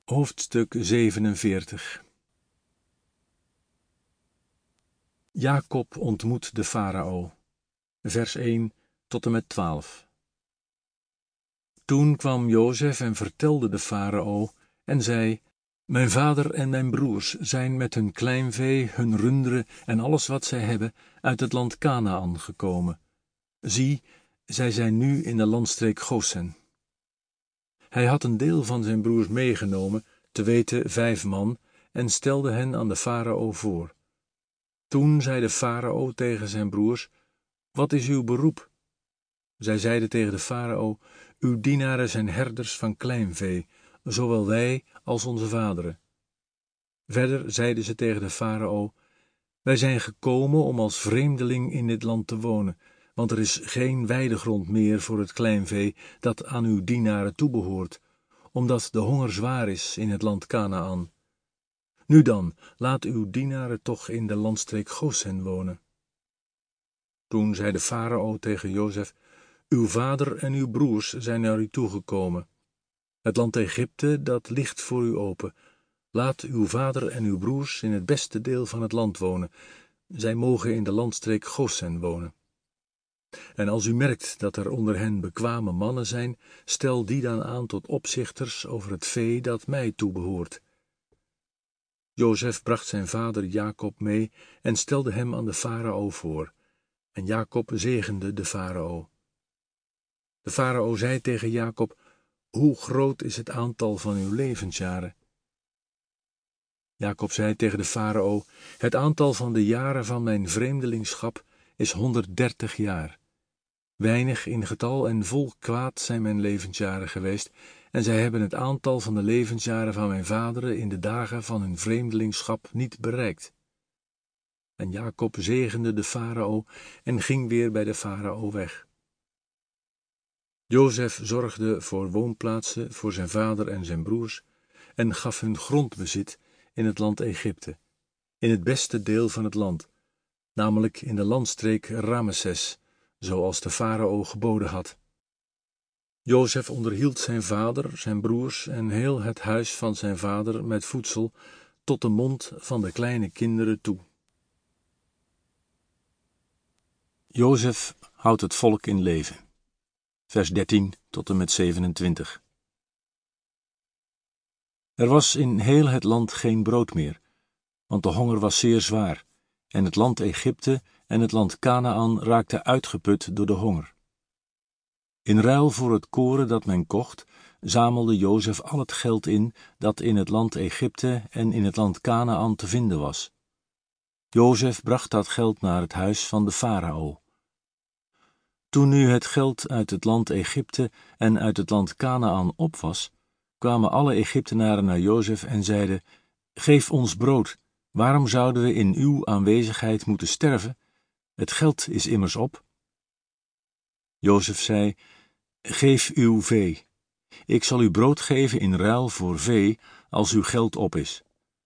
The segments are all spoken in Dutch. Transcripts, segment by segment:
Hoofdstuk 47. Jacob ontmoet de farao. Vers 1 tot en met 12. Toen kwam Jozef en vertelde de farao en zei: Mijn vader en mijn broers zijn met hun kleinvee, hun runderen en alles wat zij hebben uit het land Kanaan gekomen. Zie, zij zijn nu in de landstreek Gosen. Hij had een deel van zijn broers meegenomen, te weten 5 man, en stelde hen aan de farao voor. Toen zei de farao tegen zijn broers: Wat is uw beroep? Zij zeiden tegen de farao: Uw dienaren zijn herders van kleinvee, zowel wij als onze vaderen. Verder zeiden ze tegen de farao: Wij zijn gekomen om als vreemdeling in dit land te wonen, want er is geen weidegrond meer voor het kleinvee dat aan uw dienaren toebehoort, omdat de honger zwaar is in het land Kanaan. Nu dan, laat uw dienaren toch in de landstreek Gosen wonen. Toen zei de farao tegen Jozef: Uw vader en uw broers zijn naar u toegekomen. Het land Egypte, dat ligt voor u open. Laat uw vader en uw broers in het beste deel van het land wonen. Zij mogen in de landstreek Gosen wonen. En als u merkt dat er onder hen bekwame mannen zijn, stel die dan aan tot opzichters over het vee dat mij toebehoort. Jozef bracht zijn vader Jacob mee en stelde hem aan de farao voor. En Jacob zegende de farao. De farao zei tegen Jacob: Hoe groot is het aantal van uw levensjaren? Jacob zei tegen de farao: Het aantal van de jaren van mijn vreemdelingschap is 130 jaar. Weinig in getal en vol kwaad zijn mijn levensjaren geweest, en zij hebben het aantal van de levensjaren van mijn vaderen in de dagen van hun vreemdelingschap niet bereikt. En Jacob zegende de farao en ging weer bij de farao weg. Jozef zorgde voor woonplaatsen voor zijn vader en zijn broers en gaf hun grondbezit in het land Egypte, in het beste deel van het land, namelijk in de landstreek Ramesses, zoals de farao geboden had. Jozef onderhield zijn vader, zijn broers en heel het huis van zijn vader met voedsel tot de mond van de kleine kinderen toe. Jozef houdt het volk in leven. Vers 13 tot en met 27. Er was in heel het land geen brood meer, want de honger was zeer zwaar, en het land Egypte en het land Kanaan raakten uitgeput door de honger. In ruil voor het koren dat men kocht, zamelde Jozef al het geld in dat in het land Egypte en in het land Kanaan te vinden was. Jozef bracht dat geld naar het huis van de farao. Toen nu het geld uit het land Egypte en uit het land Kanaan op was, kwamen alle Egyptenaren naar Jozef en zeiden: Geef ons brood, waarom zouden we in uw aanwezigheid moeten sterven? Het geld is immers op. Jozef zei: Geef uw vee. Ik zal u brood geven in ruil voor vee, als uw geld op is.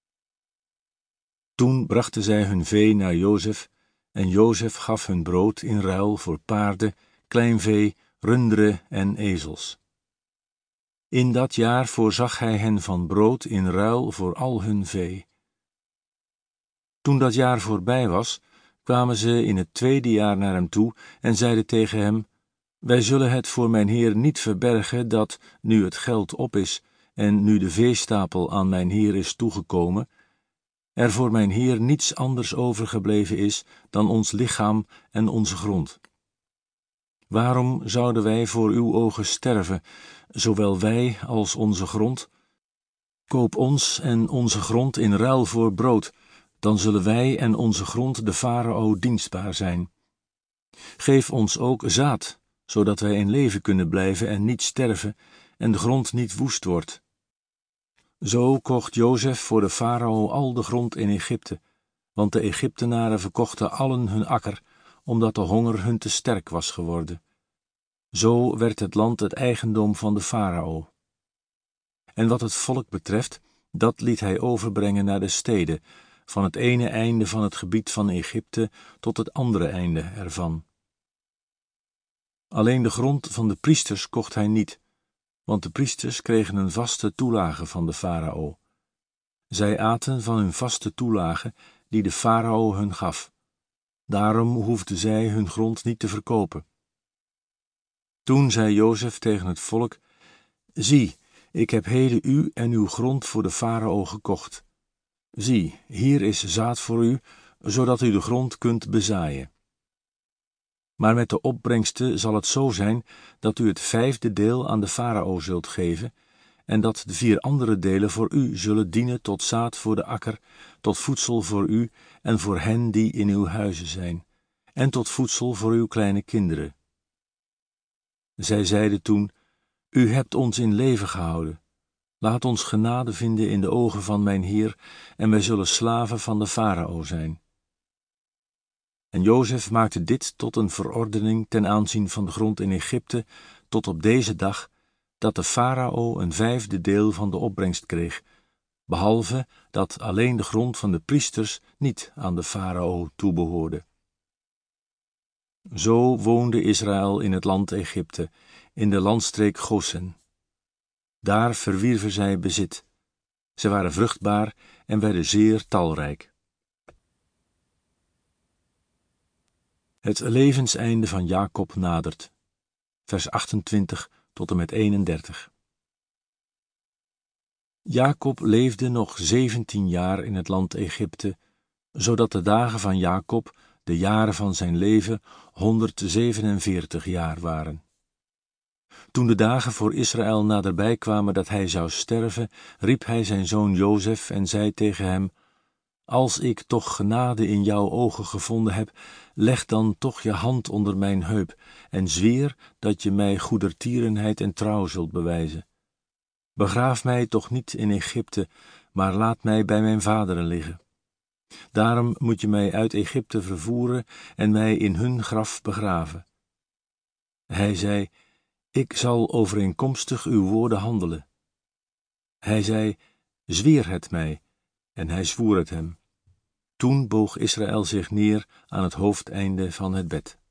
Toen brachten zij hun vee naar Jozef, en Jozef gaf hun brood in ruil voor paarden, kleinvee, runderen en ezels. In dat jaar voorzag hij hen van brood in ruil voor al hun vee. Toen dat jaar voorbij was, kwamen ze in het 2e jaar naar hem toe en zeiden tegen hem: Wij zullen het voor mijn heer niet verbergen dat, nu het geld op is en nu de veestapel aan mijn heer is toegekomen, er voor mijn heer niets anders overgebleven is dan ons lichaam en onze grond. Waarom zouden wij voor uw ogen sterven, zowel wij als onze grond? Koop ons en onze grond in ruil voor brood, dan zullen wij en onze grond de farao dienstbaar zijn. Geef ons ook zaad, zodat wij in leven kunnen blijven en niet sterven, en de grond niet woest wordt. Zo kocht Jozef voor de farao al de grond in Egypte, want de Egyptenaren verkochten allen hun akker, omdat de honger hun te sterk was geworden. Zo werd het land het eigendom van de farao. En wat het volk betreft, dat liet hij overbrengen naar de steden, van het ene einde van het gebied van Egypte tot het andere einde ervan. Alleen de grond van de priesters kocht hij niet, want de priesters kregen een vaste toelage van de farao. Zij aten van hun vaste toelage die de farao hun gaf. Daarom hoefden zij hun grond niet te verkopen. Toen zei Jozef tegen het volk: Zie, ik heb heden u en uw grond voor de farao gekocht. Zie, hier is zaad voor u, zodat u de grond kunt bezaaien. Maar met de opbrengsten zal het zo zijn dat u het 5e deel aan de farao zult geven, en dat de 4 andere delen voor u zullen dienen tot zaad voor de akker, tot voedsel voor u en voor hen die in uw huizen zijn, en tot voedsel voor uw kleine kinderen. Zij zeiden toen: U hebt ons in leven gehouden. Laat ons genade vinden in de ogen van mijn Heer, en wij zullen slaven van de farao zijn. En Jozef maakte dit tot een verordening ten aanzien van de grond in Egypte, tot op deze dag, dat de farao een 5e deel van de opbrengst kreeg, behalve dat alleen de grond van de priesters niet aan de farao toebehoorde. Zo woonde Israël in het land Egypte, in de landstreek Gosen. Daar verwierven zij bezit. Ze waren vruchtbaar en werden zeer talrijk. Het levenseinde van Jacob nadert. Vers 28 tot en met 31. Jacob leefde nog 17 jaar in het land Egypte, zodat de dagen van Jacob, de jaren van zijn leven, 147 jaar waren. Toen de dagen voor Israël naderbij kwamen dat hij zou sterven, riep hij zijn zoon Jozef en zei tegen hem: Als ik toch genade in jouw ogen gevonden heb, leg dan toch je hand onder mijn heup en zweer dat je mij goedertierenheid en trouw zult bewijzen. Begraaf mij toch niet in Egypte, maar laat mij bij mijn vaderen liggen. Daarom moet je mij uit Egypte vervoeren en mij in hun graf begraven. Hij zei: Ik zal overeenkomstig uw woorden handelen. Hij zei: Zweer het mij, en hij zwoer het hem. Toen boog Israël zich neer aan het hoofdeinde van het bed.